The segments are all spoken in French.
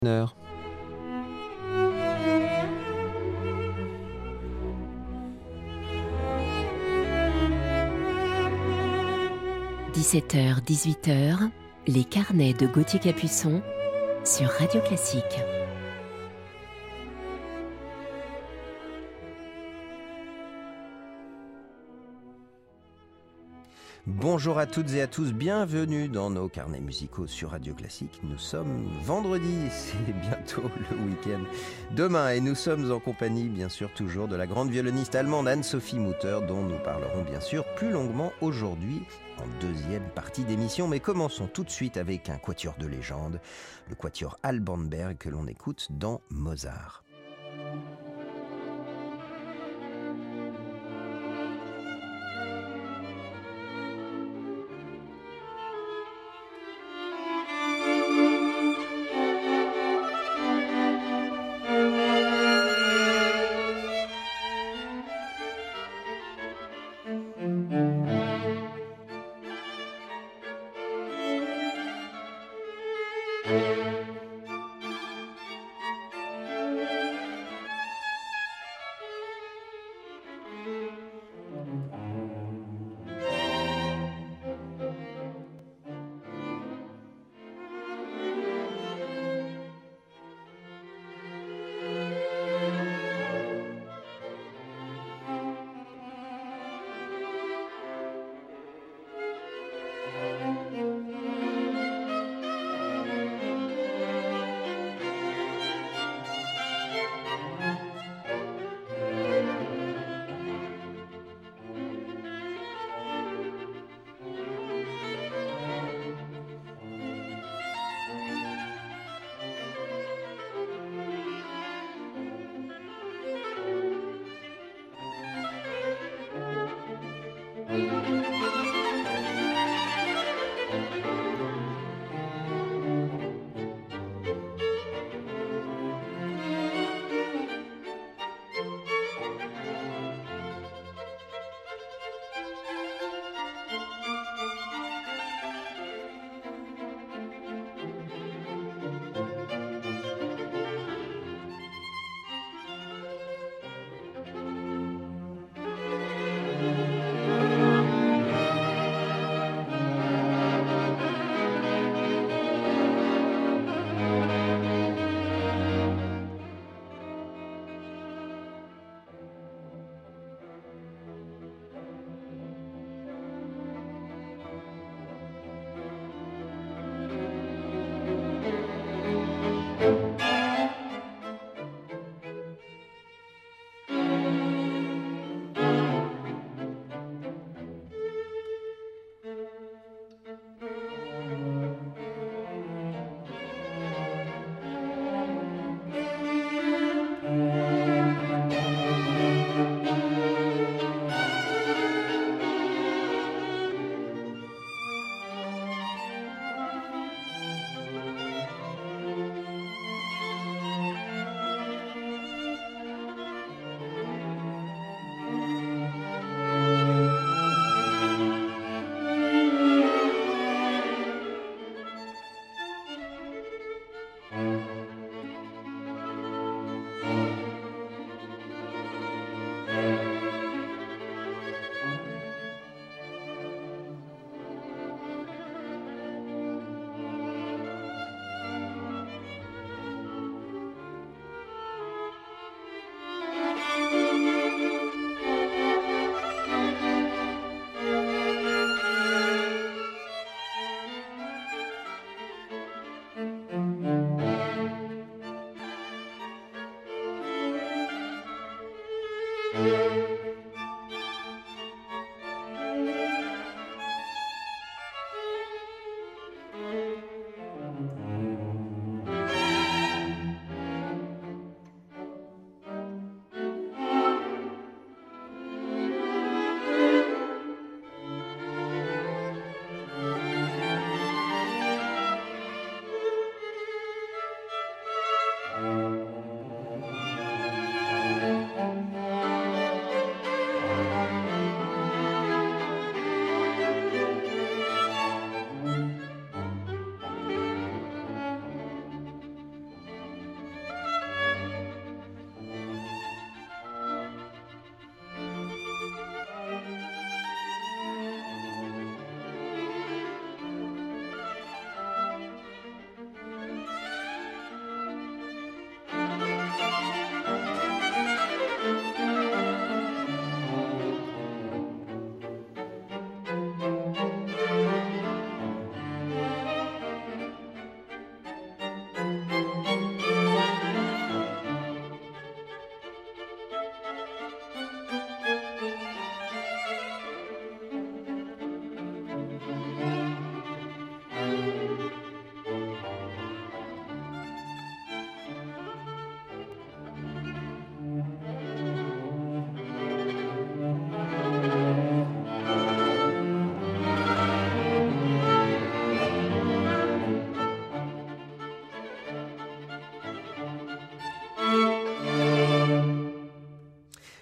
Heure. 17h, 18h, les carnets de Gauthier Capuçon sur Radio Classique. Bonjour à toutes et à tous, bienvenue dans nos carnets musicaux sur Radio Classique. Nous sommes vendredi, c'est bientôt le week-end demain et nous sommes en compagnie bien sûr toujours de la grande violoniste allemande Anne-Sophie Mutter dont nous parlerons bien sûr plus longuement aujourd'hui en deuxième partie d'émission. Mais commençons tout de suite avec un quatuor de légende, le quatuor Alban Berg que l'on écoute dans Mozart.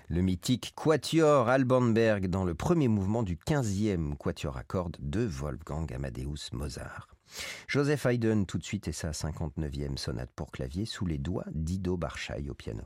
Le mythique Quatuor Alban Berg dans le premier mouvement du 15e quatuor à cordes de Wolfgang Amadeus Mozart. Joseph Haydn tout de suite et sa 59e sonate pour clavier sous les doigts d'Ido Barshai au piano.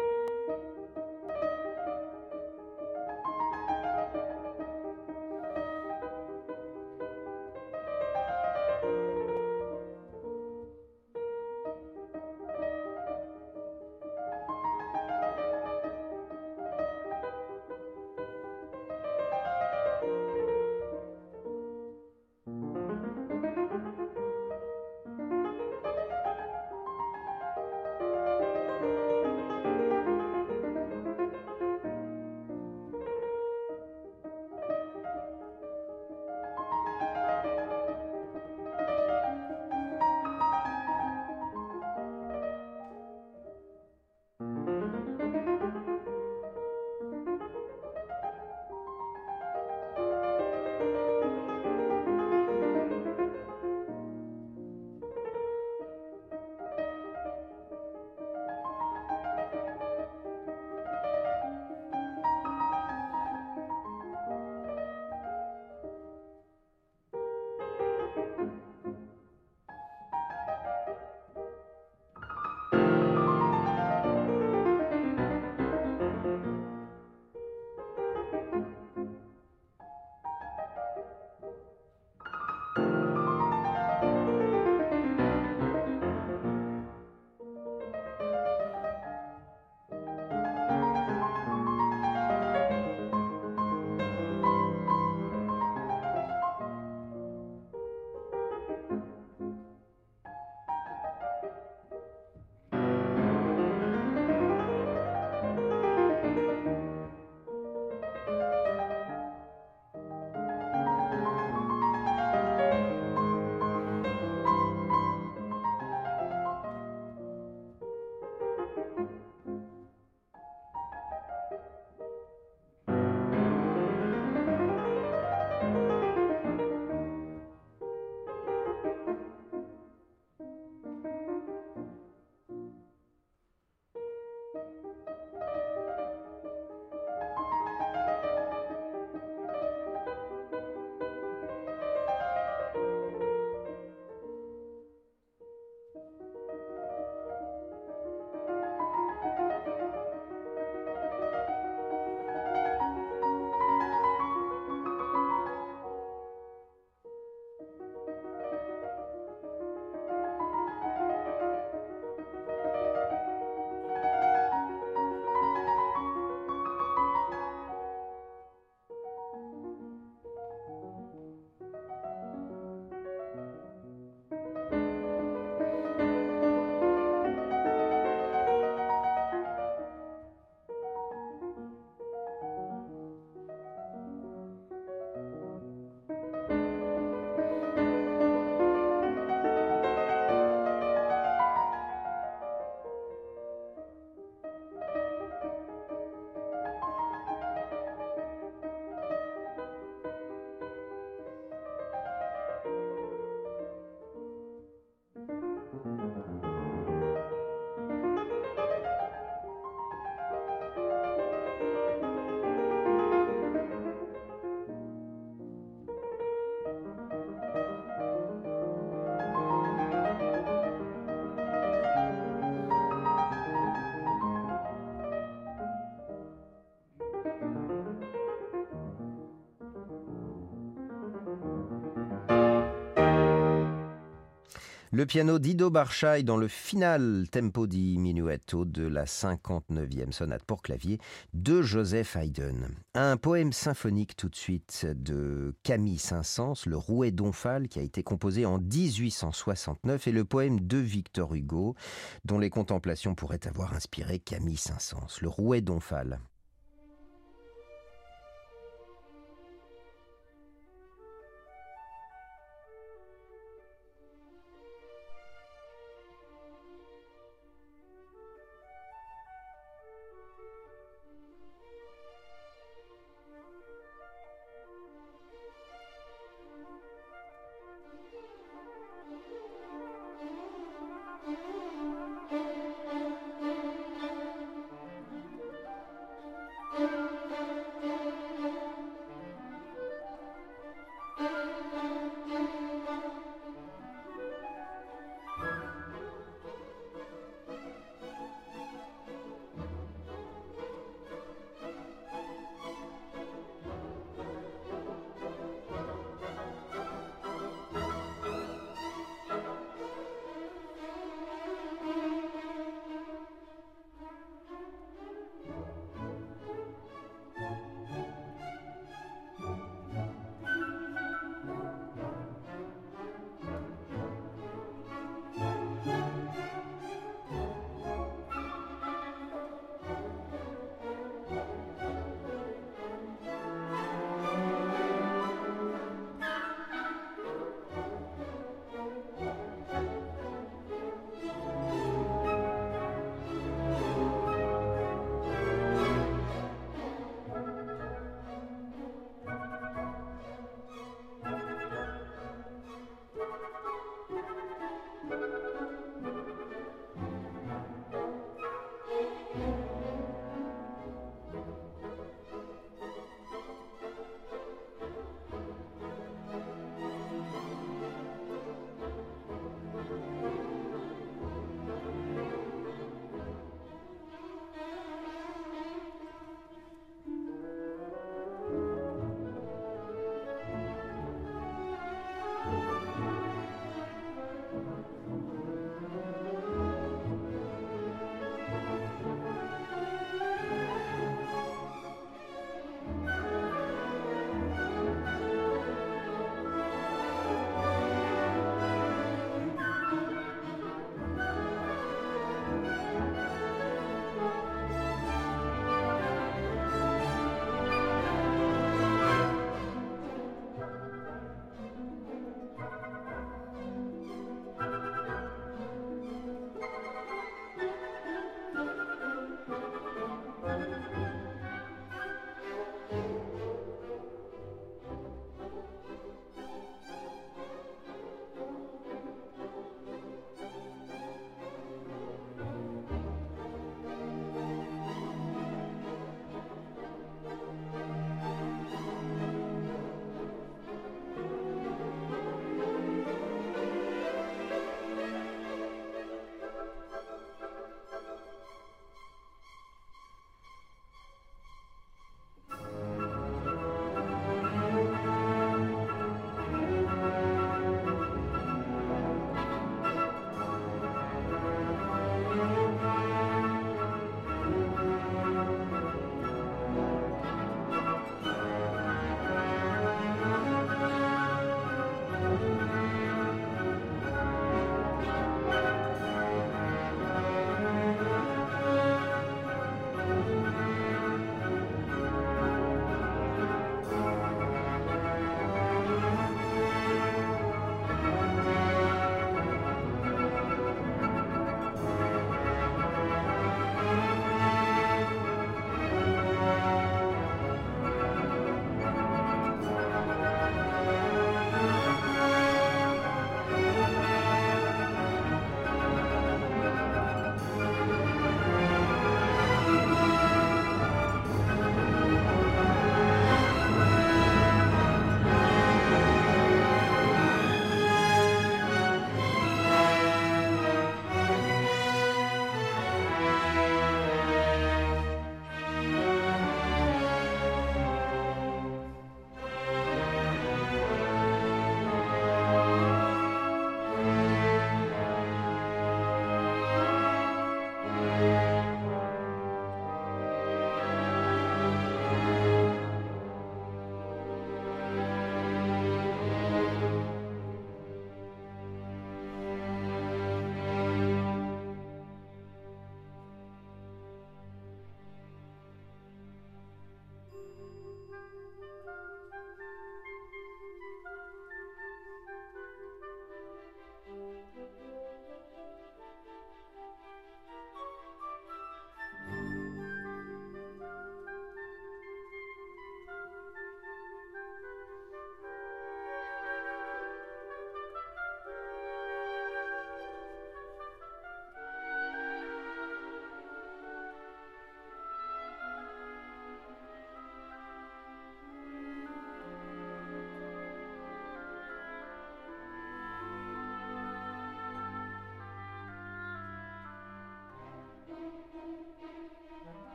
Le piano d'Ido Barshai dans le final tempo di minuetto de la 59e sonate pour clavier de Joseph Haydn. Un poème symphonique tout de suite de Camille Saint-Saëns, le Rouet d'Omphale, qui a été composé en 1869, et le poème de Victor Hugo, dont les contemplations pourraient avoir inspiré Camille Saint-Saëns, le Rouet d'Omphale.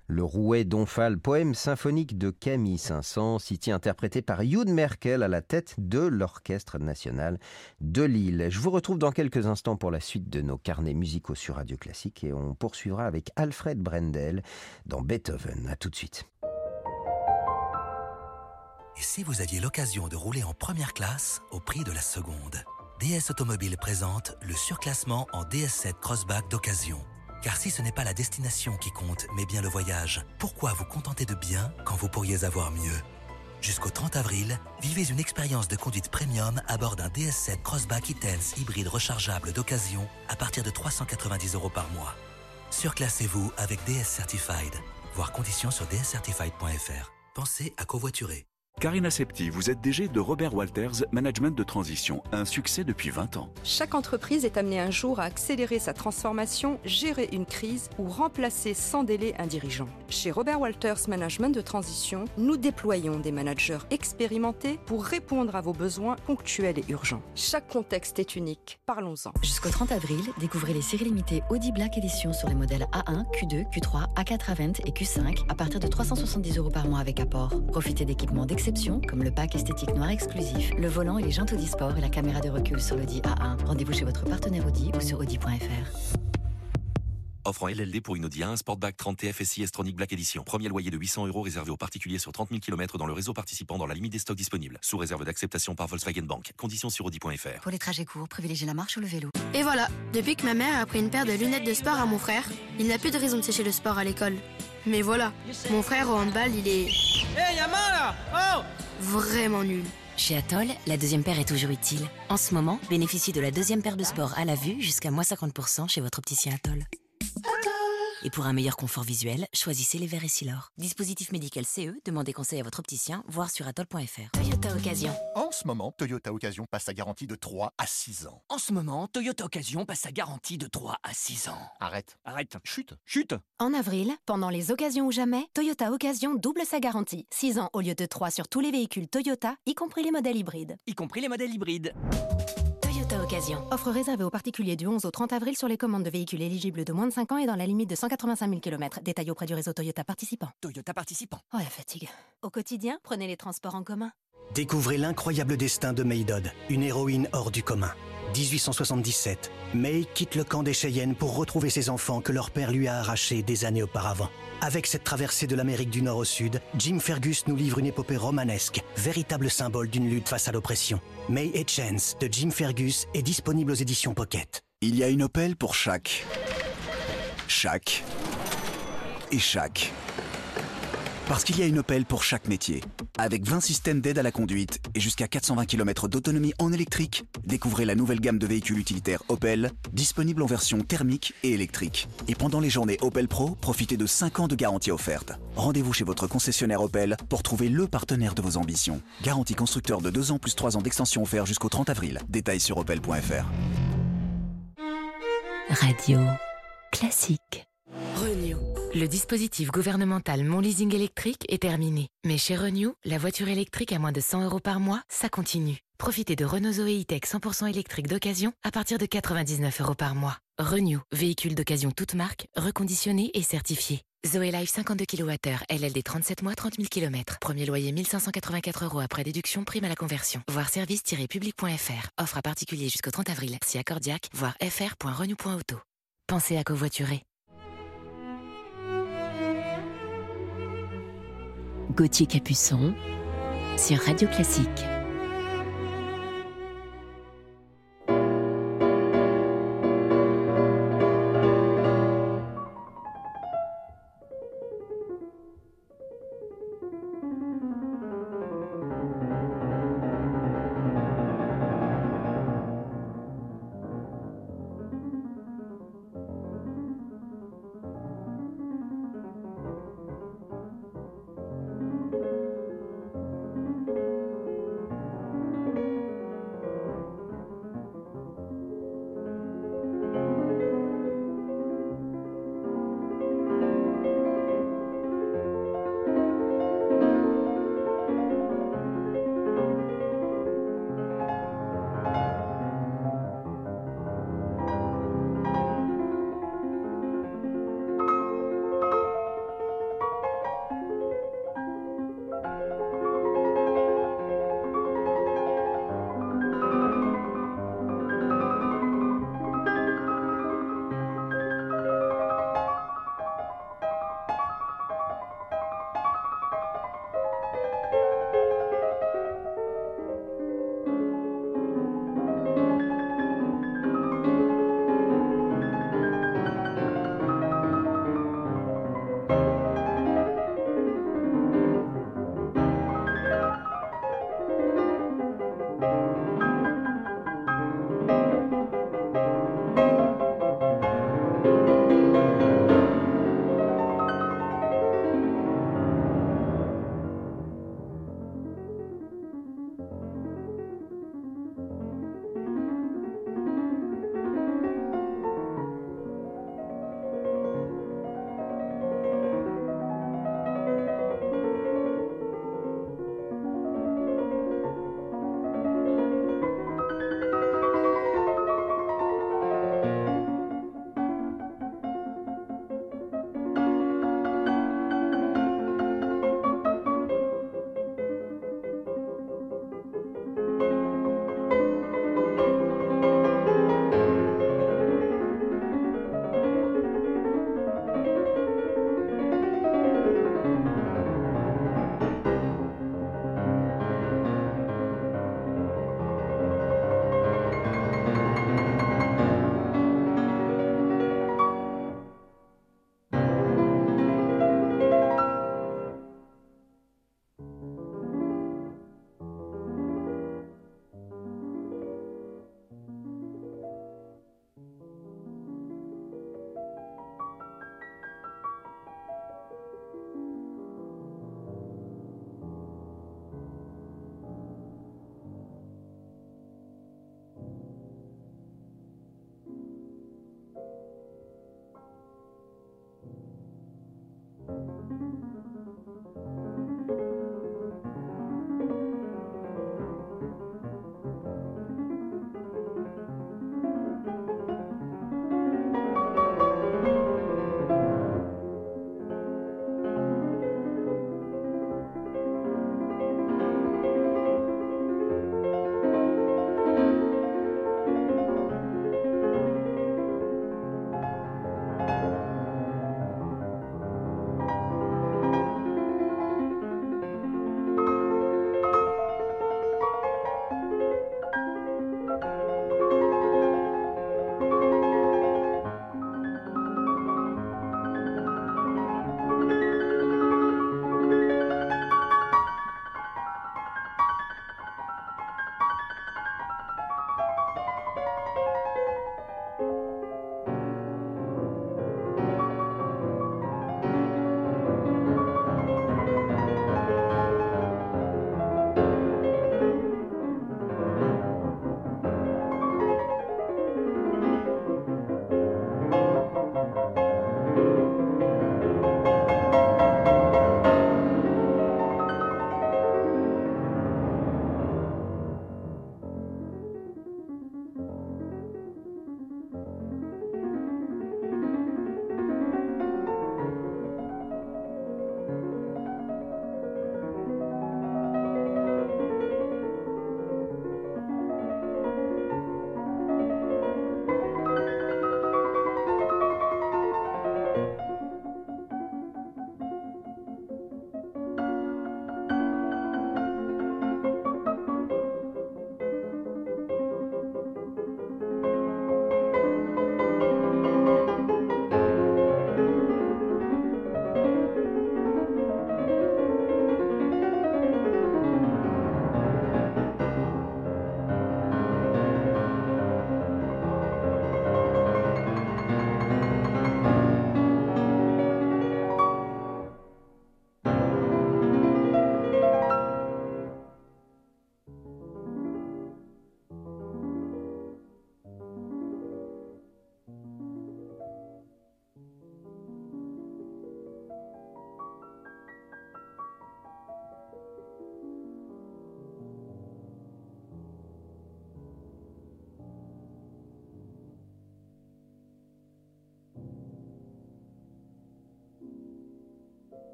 Le Rouet d'Omphale, poème symphonique de Camille Saint-Saëns, City interprété par Youd Merkel à la tête de l'Orchestre national de Lille. Je vous retrouve dans quelques instants pour la suite de nos carnets musicaux sur Radio Classique et on poursuivra avec Alfred Brendel dans Beethoven. À tout de suite. Et si vous aviez l'occasion de rouler en première classe au prix de la seconde? DS Automobile présente le surclassement en DS7 Crossback d'occasion. Car si ce n'est pas la destination qui compte, mais bien le voyage, pourquoi vous contenter de bien quand vous pourriez avoir mieux? Jusqu'au 30 avril, vivez une expérience de conduite premium à bord d'un DS7 Crossback e-Tense hybride rechargeable d'occasion à partir de 390 € par mois. Surclassez-vous avec DS Certified. Voir conditions sur dscertified.fr. Pensez à covoiturer. Karina Septi, vous êtes DG de Robert Walters Management de Transition, un succès depuis 20 ans. Chaque entreprise est amenée un jour à accélérer sa transformation, gérer une crise ou remplacer sans délai un dirigeant. Chez Robert Walters Management de Transition, nous déployons des managers expérimentés pour répondre à vos besoins ponctuels et urgents. Chaque contexte est unique. Parlons-en. Jusqu'au 30 avril, découvrez les séries limitées Audi Black Edition sur les modèles A1, Q2, Q3, A4 Avent et Q5 à partir de 370 € par mois avec apport. Profitez d'équipements d'exception comme le pack esthétique noir exclusif, le volant et les jantes Audi Sport et la caméra de recul sur l'Audi A1. Rendez-vous chez votre partenaire Audi ou sur audi.fr. Offre en LLD pour une Audi A1 Sportback 30 TFSI S-Tronic Black Edition. Premier loyer de 800 € réservé aux particuliers sur 30 000 km dans le réseau participant dans la limite des stocks disponibles. Sous réserve d'acceptation par Volkswagen Bank. Conditions sur audi.fr. Pour les trajets courts, privilégiez la marche ou le vélo. Et voilà, depuis que ma mère a pris une paire de lunettes de sport à mon frère, il n'a plus de raison de sécher le sport à l'école. Mais voilà, mon frère au handball, il est... Hé, y'a main là! Oh! Vraiment nul. Chez Atoll, la deuxième paire est toujours utile. En ce moment, bénéficiez de la deuxième paire de sport à la vue jusqu'à moins 50% chez votre opticien Atoll. Et pour un meilleur confort visuel, choisissez les verres Essilor. Dispositif médical CE, demandez conseil à votre opticien, voire sur atoll.fr. Toyota Occasion. En ce moment, Toyota Occasion passe sa garantie de 3 à 6 ans. En ce moment, Toyota Occasion passe sa garantie de 3 à 6 ans. Arrête. Chute. En avril, pendant les occasions ou jamais, Toyota Occasion double sa garantie. 6 ans au lieu de 3 sur tous les véhicules Toyota, y compris les modèles hybrides. Toyota Occasion. Offre réservée aux particuliers du 11 au 30 avril sur les commandes de véhicules éligibles de moins de 5 ans et dans la limite de 185 000 km. Détail auprès du réseau Toyota participant. Toyota participant. Oh la fatigue. Au quotidien, prenez les transports en commun. Découvrez l'incroyable destin de May Dodd, une héroïne hors du commun. 1877, May quitte le camp des Cheyennes pour retrouver ses enfants que leur père lui a arrachés des années auparavant. Avec cette traversée de l'Amérique du Nord au Sud, Jim Fergus nous livre une épopée romanesque, véritable symbole d'une lutte face à l'oppression. May et Chance de Jim Fergus est disponible aux éditions Pocket. Il y a une Opel pour chaque et chaque. Parce qu'il y a une Opel pour chaque métier. Avec 20 systèmes d'aide à la conduite et jusqu'à 420 km d'autonomie en électrique, découvrez la nouvelle gamme de véhicules utilitaires Opel, disponible en version thermique et électrique. Et pendant les journées Opel Pro, profitez de 5 ans de garantie offerte. Rendez-vous chez votre concessionnaire Opel pour trouver le partenaire de vos ambitions. Garantie constructeur de 2 ans plus 3 ans d'extension offert jusqu'au 30 avril. Détails sur opel.fr. Radio Classique. Renew. Le dispositif gouvernemental Mon Leasing électrique est terminé. Mais chez Renew, la voiture électrique à moins de 100 € par mois, ça continue. Profitez de Renault Zoé E-Tech 100% électrique d'occasion à partir de 99 € par mois. Renew, véhicule d'occasion toute marque, reconditionné et certifié. Zoé Life 52 kWh, LLD 37 mois, 30 000 km. Premier loyer 1584 € après déduction, prime à la conversion. Voir service-public.fr. Offre à particulier jusqu'au 30 avril. Si accordiaque, voir fr.renew.auto. Pensez à covoiturer. Gauthier Capuçon sur Radio Classique.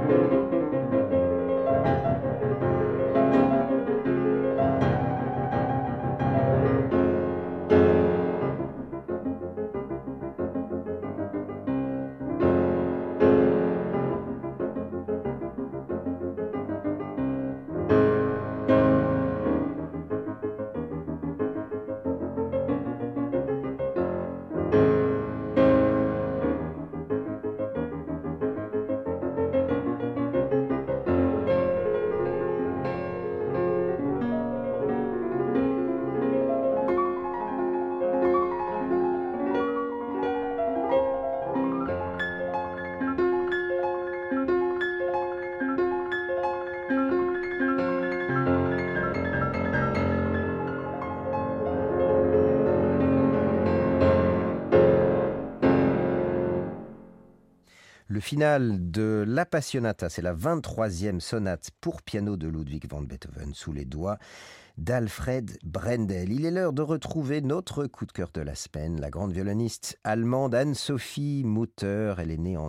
Le final de l'Appassionata, c'est la 23e sonate pour piano de Ludwig van Beethoven sous les doigts d'Alfred Brendel. Il est l'heure de retrouver notre coup de cœur de la semaine, la grande violoniste allemande Anne-Sophie Mutter. Elle est née en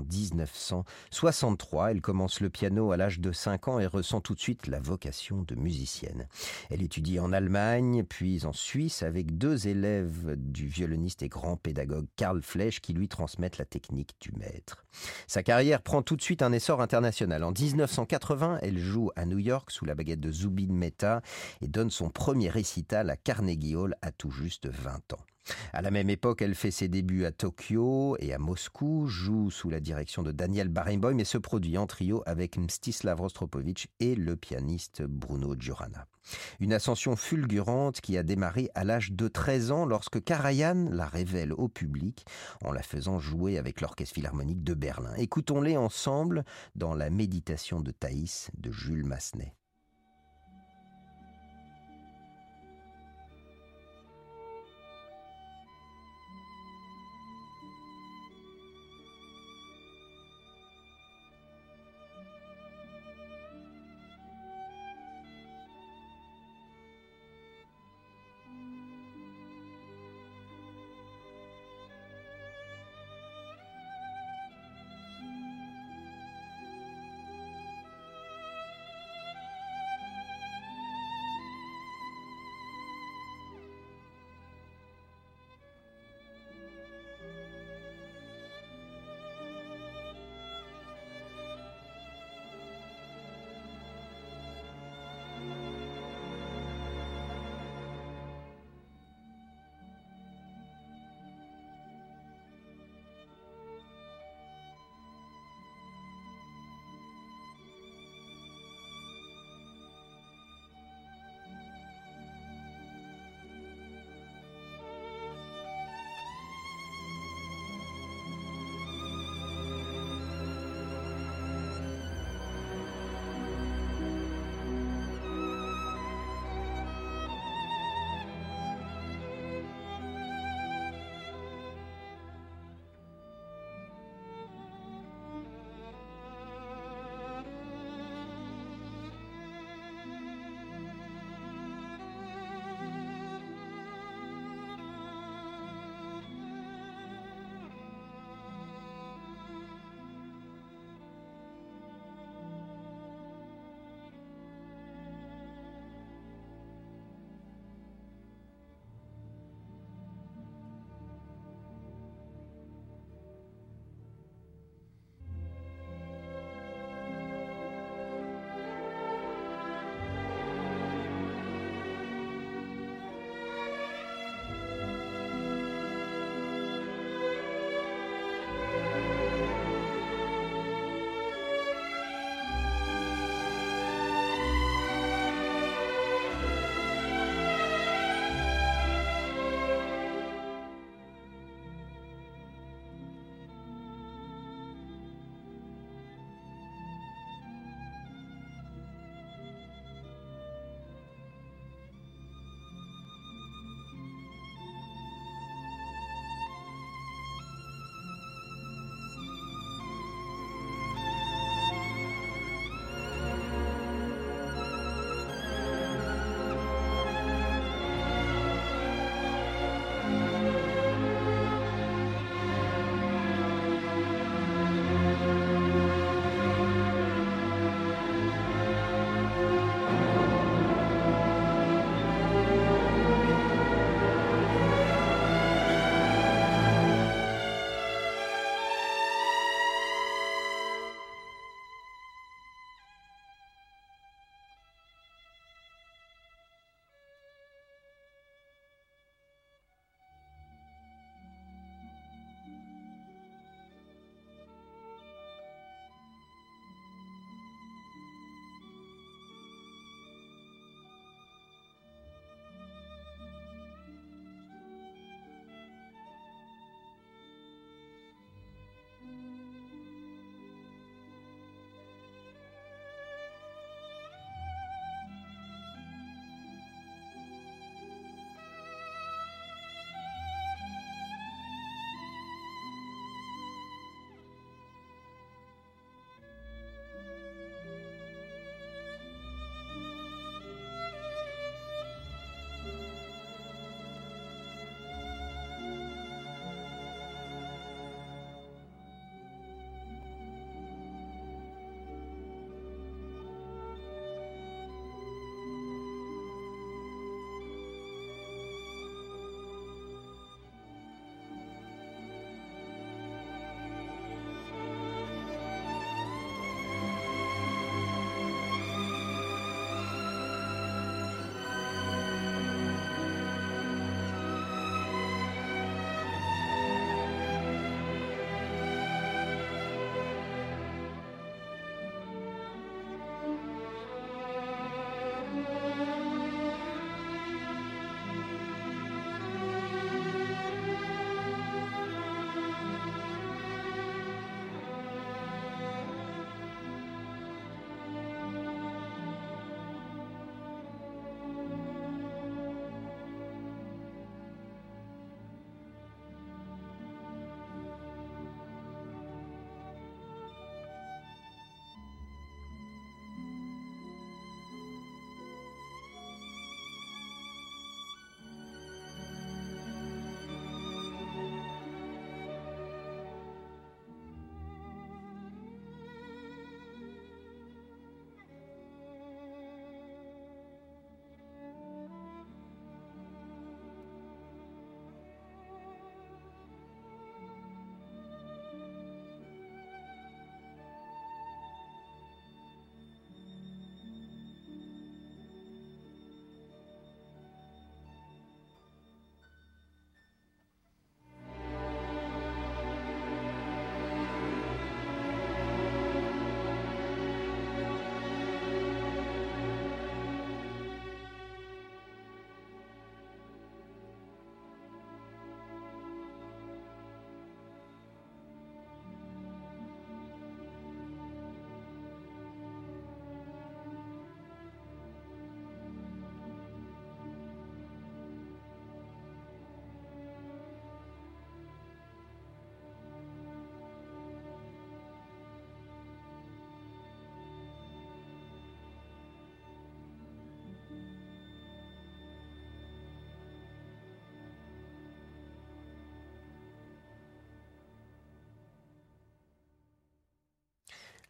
1963. Elle commence le piano à l'âge de 5 ans et ressent tout de suite la vocation de musicienne. Elle étudie en Allemagne, puis en Suisse, avec 2 élèves du violoniste et grand pédagogue Karl Flesch qui lui transmettent la technique du maître. Sa carrière prend tout de suite un essor international. En 1980, elle joue à New York sous la baguette de Zubin Mehta et donne son premier récital à Carnegie Hall à tout juste 20 ans. À la même époque, elle fait ses débuts à Tokyo et à Moscou, joue sous la direction de Daniel Barenboim et se produit en trio avec Mstislav Rostropovich et le pianiste Bruno Giurana. Une ascension fulgurante qui a démarré à l'âge de 13 ans lorsque Karajan la révèle au public en la faisant jouer avec l'Orchestre Philharmonique de Berlin. Écoutons-les ensemble dans La Méditation de Thaïs de Jules Massenet.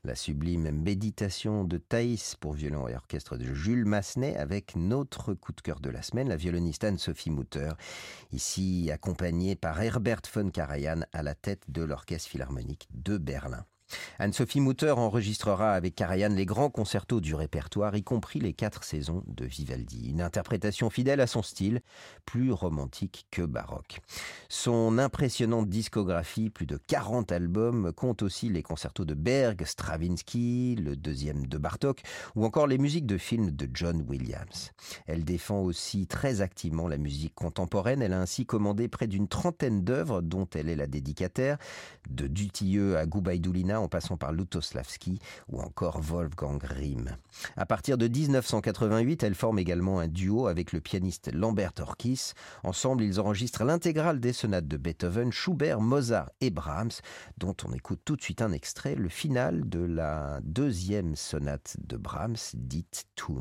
La sublime Méditation de Thaïs pour violon et orchestre de Jules Massenet avec notre coup de cœur de la semaine, la violoniste Anne-Sophie Mutter, ici accompagnée par Herbert von Karajan à la tête de l'Orchestre Philharmonique de Berlin. Anne-Sophie Mutter enregistrera avec Karajan les grands concertos du répertoire, y compris les 4 saisons de Vivaldi. Une interprétation fidèle à son style, plus romantique que baroque. Son impressionnante discographie, plus de 40 albums, compte aussi les concertos de Berg, Stravinsky, le 2e de Bartók, ou encore les musiques de films de John Williams. Elle défend aussi très activement la musique contemporaine. Elle a ainsi commandé près d'une 30aine d'œuvres dont elle est la dédicataire, de Dutilleux à Goubaïdoulina, en passant par Lutosławski ou encore Wolfgang Rihm. À partir de 1988, elle forme également un duo avec le pianiste Lambert Orkis. Ensemble, ils enregistrent l'intégrale des sonates de Beethoven, Schubert, Mozart et Brahms, dont on écoute tout de suite un extrait, le final de la 2e sonate de Brahms, dite Thun.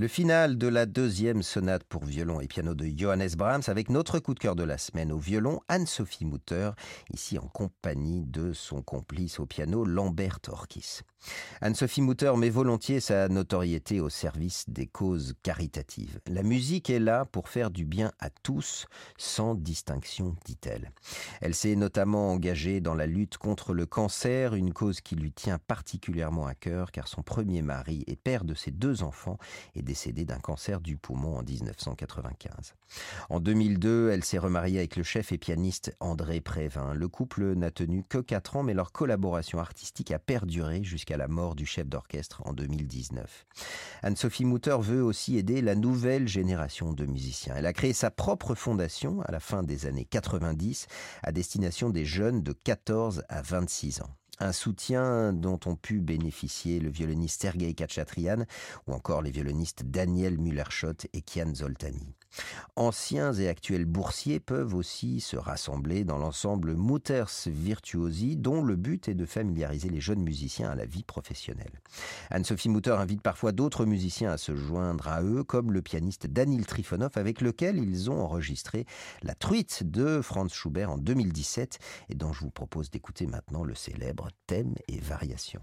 Le final de la deuxième sonate pour violon et piano de Johannes Brahms avec notre coup de cœur de la semaine au violon, Anne-Sophie Mutter, ici en compagnie de son complice au piano Lambert Orkis. Anne-Sophie Mutter met volontiers sa notoriété au service des causes caritatives. La musique est là pour faire du bien à tous, sans distinction, dit-elle. Elle s'est notamment engagée dans la lutte contre le cancer, une cause qui lui tient particulièrement à cœur car son premier mari et père de ses 2 enfants est décédé d'un cancer du poumon en 1995. En 2002, elle s'est remariée avec le chef et pianiste André Prévin. Le couple n'a tenu que 4 ans, mais leur collaboration artistique a perduré jusqu'à la mort du chef d'orchestre en 2019. Anne-Sophie Mutter veut aussi aider la nouvelle génération de musiciens. Elle a créé sa propre fondation à la fin des années 90 à destination des jeunes de 14 à 26 ans. Un soutien dont ont pu bénéficier le violoniste Sergei Khatchatrian ou encore les violonistes Daniel Müller-Schott et Kian Zoltani. Anciens et actuels boursiers peuvent aussi se rassembler dans l'ensemble Mutters Virtuosi, dont le but est de familiariser les jeunes musiciens à la vie professionnelle. Anne-Sophie Mutter invite parfois d'autres musiciens à se joindre à eux, comme le pianiste Danil Trifonov, avec lequel ils ont enregistré la Truite de Franz Schubert en 2017, et dont je vous propose d'écouter maintenant le célèbre Thème et Variations.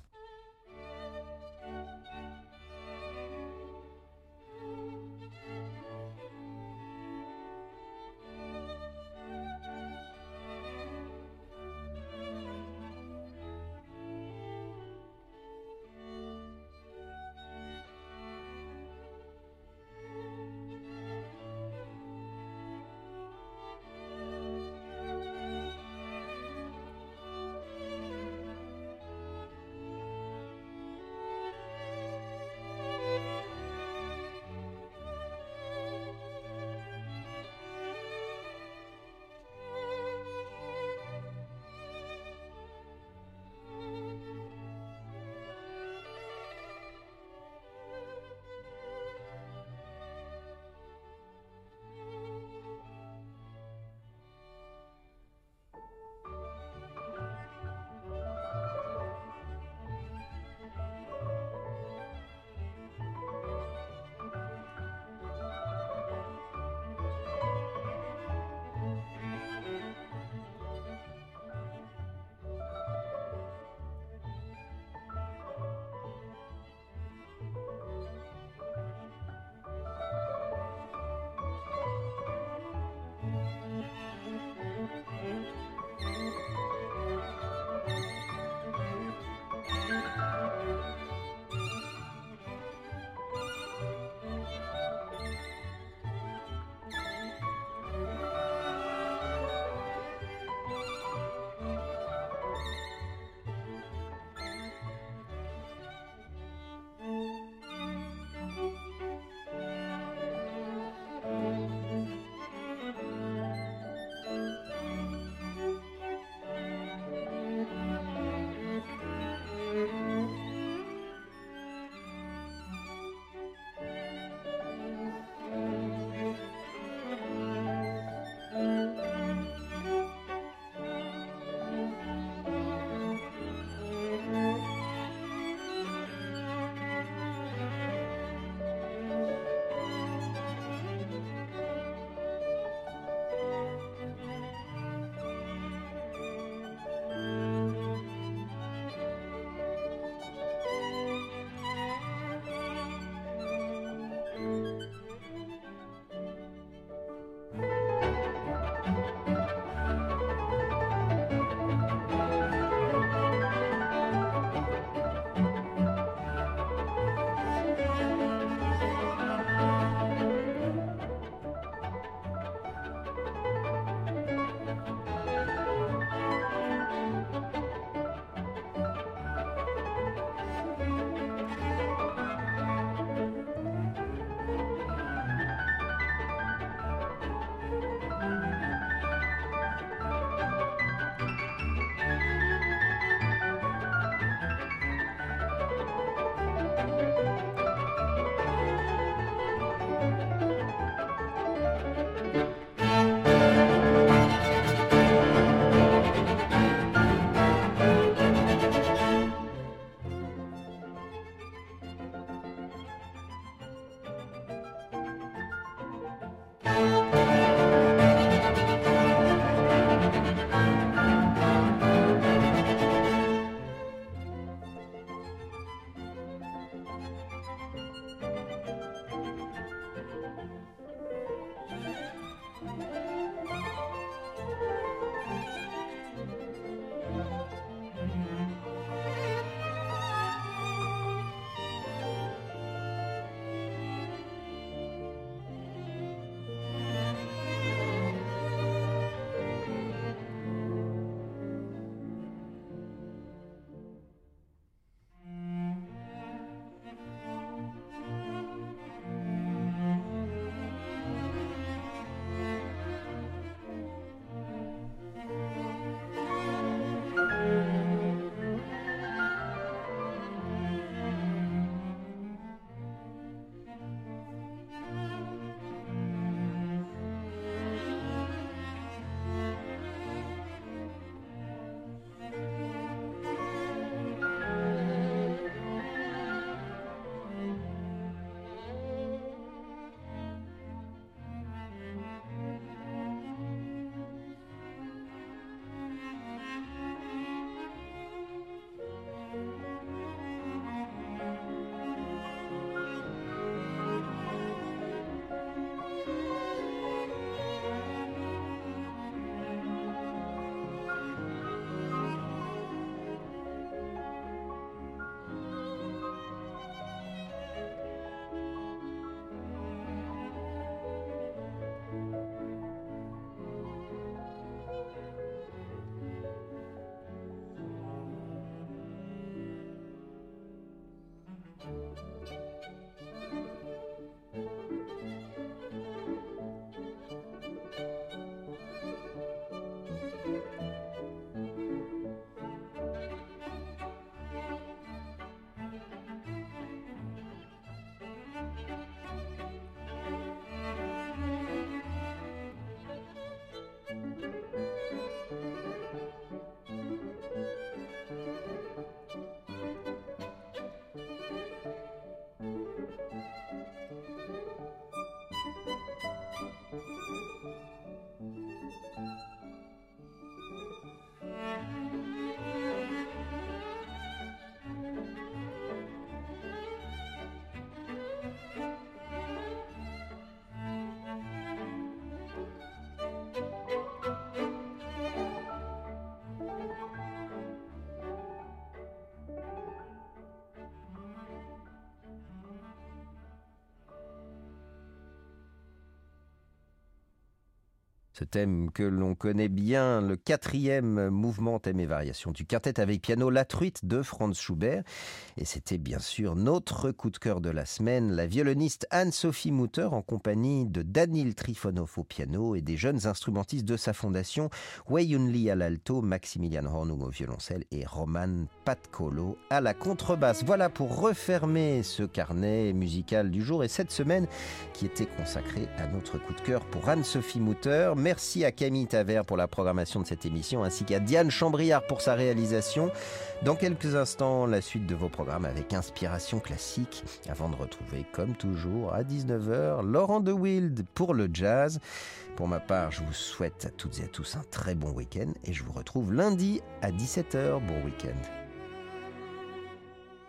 Ce thème que l'on connaît bien, le 4e mouvement, thème et variation du quintet avec piano La Truite de Franz Schubert. Et c'était bien sûr notre coup de cœur de la semaine, la violoniste Anne-Sophie Mutter en compagnie de Danil Trifonov au piano et des jeunes instrumentistes de sa fondation, Wei Yun-Li à l'alto, Maximilian Hornung au violoncelle et Roman Patkolo à la contrebasse. Voilà pour refermer ce carnet musical du jour et cette semaine qui était consacrée à notre coup de cœur pour Anne-Sophie Mutter. Merci à Camille Tavert pour la programmation de cette émission ainsi qu'à Diane Chambriard pour sa réalisation. Dans quelques instants, la suite de vos programmes avec Inspiration classique avant de retrouver comme toujours à 19h Laurent de Wild pour le jazz. Pour ma part, je vous souhaite à toutes et à tous un très bon week-end et je vous retrouve lundi à 17h. Bon week-end.